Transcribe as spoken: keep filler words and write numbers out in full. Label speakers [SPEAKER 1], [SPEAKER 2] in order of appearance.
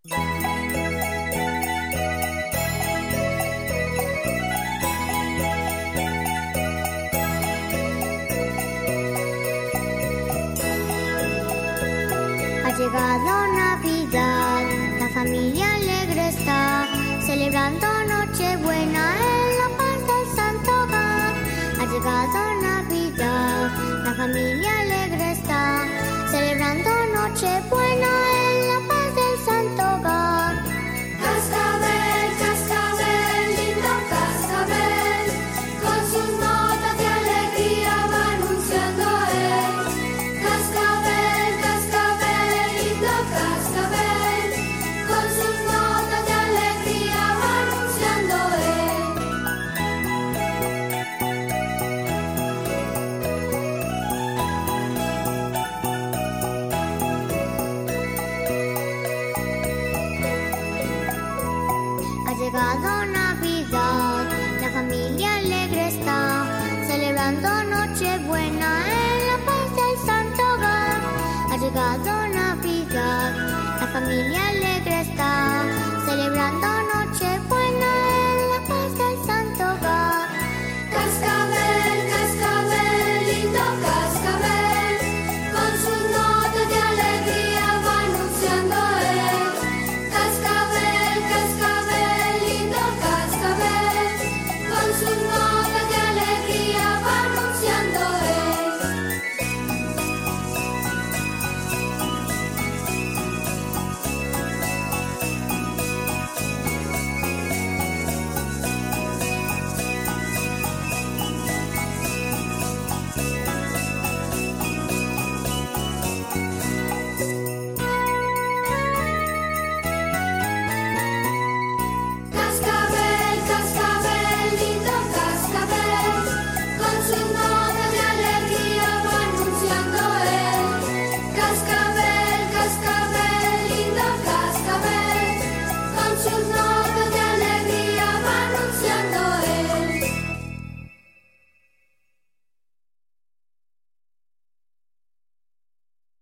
[SPEAKER 1] Ha llegado Navidad, la familia alegre está, celebrando Nochebuena en la paz del Santo Hogar. Ha llegado Navidad, la familia alegre está, celebrando Nochebuena en la paz del Santo Hogar.
[SPEAKER 2] Cascabel, cascabel, lindo cascabel, con sus notas de alegría va anunciando él. Cascabel, cascabel, lindo cascabel, con sus notas de alegría va anunciando él.
[SPEAKER 1] Ha llegado Navidad, la familia alegre está, celebrando Nochebuena en la paz del Santo Hogar. Ha llegado Navidad, la familia